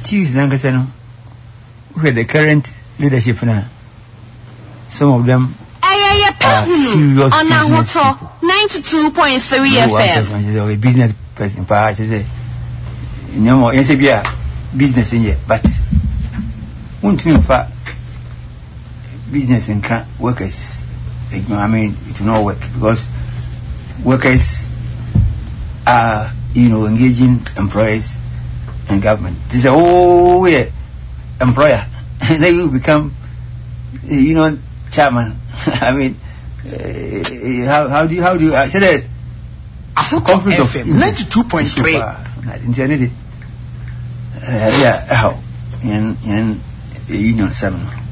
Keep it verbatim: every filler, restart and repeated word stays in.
T Us Nankasano, who are the current leadership now. Some of them are serious business people. ninety-two point three F M. Is a business person, perhaps is a no more business in here, but won't mean for business and workers. I mean, it will not work because workers are, you know, engaging employers and government. This is a whole way employer, and then you become, you know, chairman. I mean, uh, how how do you how do you I said that conflict of ninety-two point three. Insanity. Yeah, how in in union seven.